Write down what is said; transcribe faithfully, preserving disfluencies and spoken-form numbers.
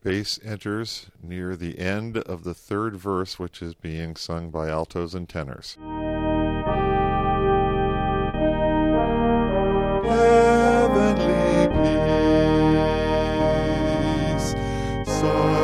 bass enters near the end of the third verse, which is being sung by altos and tenors. Heavenly peace,